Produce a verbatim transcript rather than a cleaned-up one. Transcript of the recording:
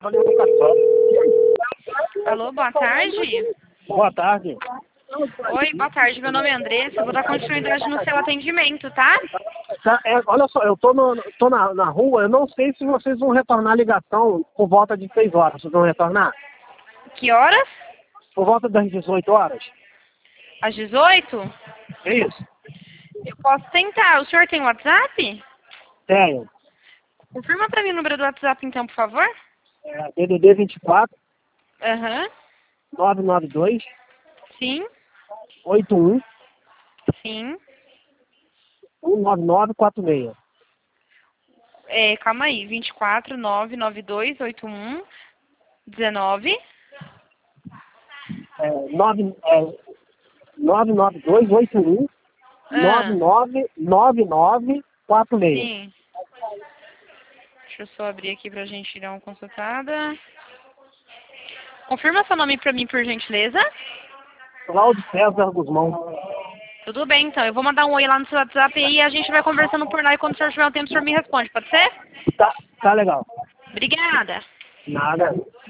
Alô, boa tarde. Boa tarde. Oi, boa tarde. Meu nome é Andressa. Eu vou dar continuidade no seu atendimento, tá? Tá, é, olha só, eu tô, no, tô na, na rua, eu não sei se vocês vão retornar a ligação por volta de seis horas. Vocês vão retornar? Que horas? Por volta das dezoito horas? Às dezoito? É isso? Eu posso tentar. O senhor tem WhatsApp? Tenho. Confirma pra mim o número do WhatsApp, então, por favor. É, D D D vinte e quatro, Aham. nove nove dois, Sim. oito um, Sim. um nove nove quatro seis. É, calma aí. vinte e quatro, nove nove dois, oito um, dezenove. É, nove, é, nove nove dois, oito um, nove Ah, nove nove nove quatro seis. sim. Deixa eu só abrir aqui pra gente dar uma consultada. Confirma seu nome pra mim, por gentileza. Cláudio César Guzmão. Tudo bem, então. Eu vou mandar um oi lá no seu WhatsApp e a gente vai conversando por lá e quando o senhor tiver um tempo, o senhor me responde. Pode ser? Tá, tá legal. Obrigada. Nada.